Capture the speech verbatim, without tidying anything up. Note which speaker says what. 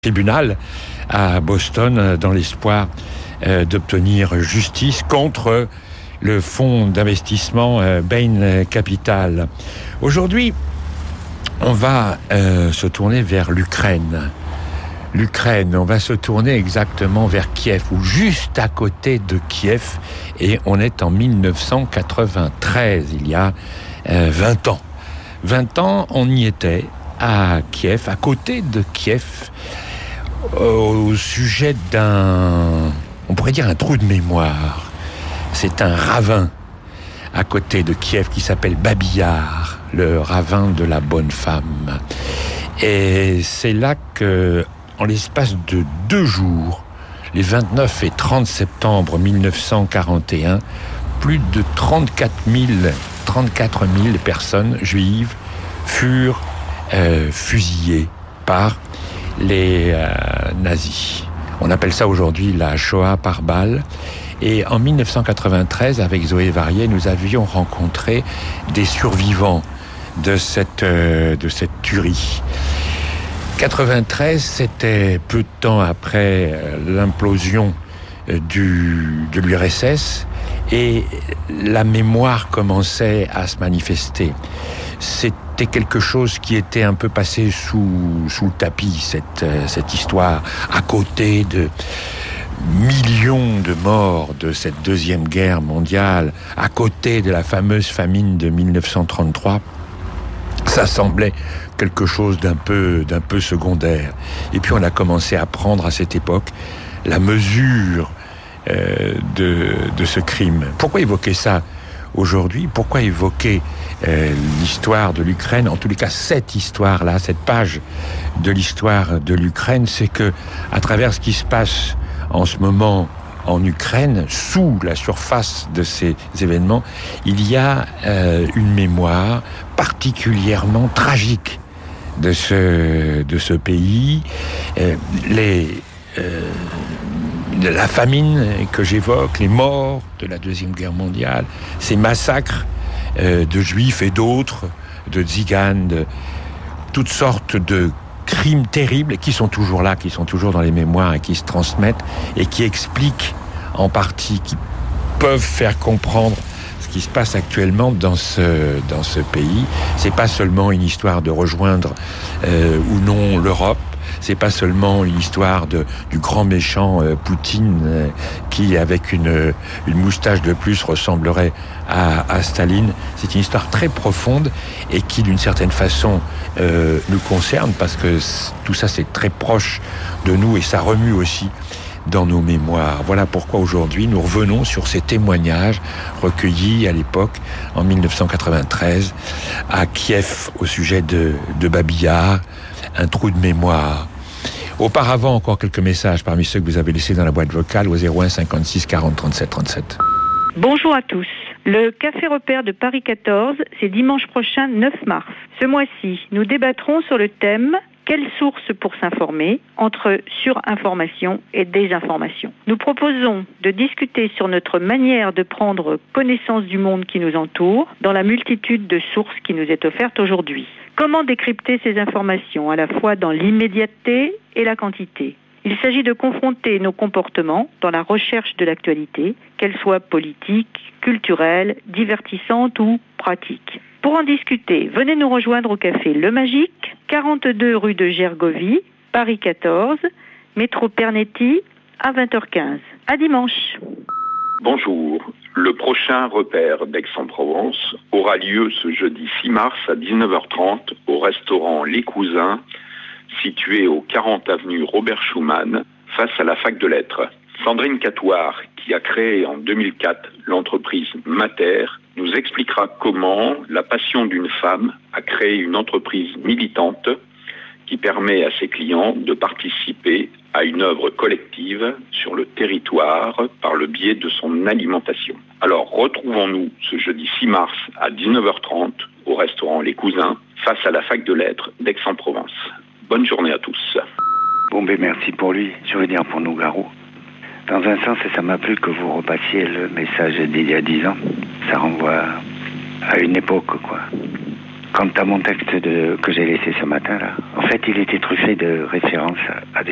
Speaker 1: tribunal à Boston dans l'espoir euh, d'obtenir justice contre le fonds d'investissement euh, Bain Capital. Aujourd'hui, on va euh, se tourner vers l'Ukraine. L'Ukraine, on va se tourner exactement vers Kiev, ou juste à côté de Kiev, et on est en dix-neuf cent quatre-vingt-treize, il y a euh, vingt ans. vingt ans, on y était à Kiev, à côté de Kiev, au sujet d'un, on pourrait dire un trou de mémoire. C'est un ravin à côté de Kiev qui s'appelle Babi Yar, le ravin de la bonne femme. Et c'est là que, en l'espace de deux jours, les vingt-neuf et trente septembre dix-neuf cent quarante et un, plus de trente-quatre mille personnes juives furent euh, fusillées par les euh, nazis. On appelle ça aujourd'hui la Shoah par balle. Et en dix-neuf cent quatre-vingt-treize, avec Zoé Varier, nous avions rencontré des survivants de cette, euh, de cette tuerie. quatre-vingt-treize, c'était peu de temps après euh, l'implosion euh, du, de l'U R S S, et la mémoire commençait à se manifester. C'était quelque chose qui était un peu passé sous, sous le tapis, cette, euh, cette histoire, à côté de millions de morts de cette deuxième guerre mondiale, à côté de la fameuse famine de dix-neuf cent trente-trois. Ça semblait quelque chose d'un peu, d'un peu secondaire. Et puis on a commencé à prendre à cette époque la mesure euh, de, de ce crime. Pourquoi évoquer ça aujourd'hui? Pourquoi évoquer euh, l'histoire de l'Ukraine? En tous les cas, cette histoire-là, cette page de l'histoire de l'Ukraine, c'est que, à travers ce qui se passe en ce moment en Ukraine, sous la surface de ces événements, il y a euh, une mémoire particulièrement tragique de ce, de ce pays. Euh, les, euh, la famine que j'évoque, les morts de la Deuxième Guerre mondiale, ces massacres euh, de juifs et d'autres, de tziganes, de toutes sortes de crimes terribles qui sont toujours là, qui sont toujours dans les mémoires et qui se transmettent et qui expliquent en partie, qui peuvent faire comprendre ce qui se passe actuellement dans ce, dans ce pays. C'est pas seulement une histoire de rejoindre euh, ou non l'Europe. C'est pas seulement une histoire de, du grand méchant euh, Poutine euh, qui, avec une, une moustache de plus, ressemblerait à, à Staline. C'est une histoire très profonde et qui, d'une certaine façon, euh, nous concerne parce que tout ça, c'est très proche de nous et ça remue aussi dans nos mémoires. Voilà pourquoi aujourd'hui, nous revenons sur ces témoignages recueillis à l'époque, en dix-neuf cent quatre-vingt-treize, à Kiev, au sujet de, de Babi Yar, un trou de mémoire. Auparavant, encore quelques messages parmi ceux que vous avez laissés dans la boîte vocale au zéro un cinquante-six quarante trente-sept trente-sept.
Speaker 2: Bonjour à tous. Le Café Repère de Paris quatorze, c'est dimanche prochain, neuf mars. Ce mois-ci, nous débattrons sur le thème « Quelle source pour s'informer ?» entre surinformation et désinformation. Nous proposons de discuter sur notre manière de prendre connaissance du monde qui nous entoure dans la multitude de sources qui nous est offerte aujourd'hui. Comment décrypter ces informations, à la fois dans l'immédiateté et la quantité? Il s'agit de confronter nos comportements dans la recherche de l'actualité, qu'elle soit politique, culturelle, divertissante ou pratique. Pour en discuter, venez nous rejoindre au café Le Magique, quarante-deux rue de Gergovie, Paris quatorze, métro Pernetti, à vingt heures quinze. À dimanche.
Speaker 3: Bonjour. Le prochain repère d'Aix-en-Provence aura lieu ce jeudi six mars à dix-neuf heures trente au restaurant Les Cousins, situé au quarante avenue Robert Schuman, face à la fac de lettres. Sandrine Catoire, qui a créé en deux mille quatre l'entreprise Mater, nous expliquera comment la passion d'une femme a créé une entreprise militante qui permet à ses clients de participer à une œuvre collective sur le territoire par le biais de son alimentation. Alors retrouvons-nous ce jeudi six mars à dix-neuf heures trente au restaurant Les Cousins, face à la fac de lettres d'Aix-en-Provence. Bonne journée à tous.
Speaker 4: Bon ben merci pour lui, je veux dire pour nous Garou. Dans un sens, ça m'a plu que vous repassiez le message d'il y a dix ans. Ça renvoie à une époque, quoi. Quant à mon texte de, que j'ai laissé ce matin, là, en fait, il était truffé de références à des